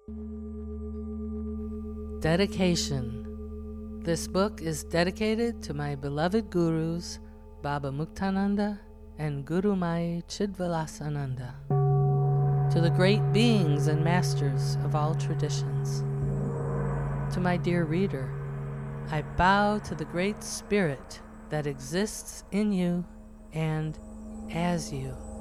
Dedication. This book is dedicated to my beloved gurus, Baba Muktananda and Guru Mai Chidvilasananda, to the great beings and masters of all traditions. To my dear reader, I bow to the great spirit that exists in you and as you.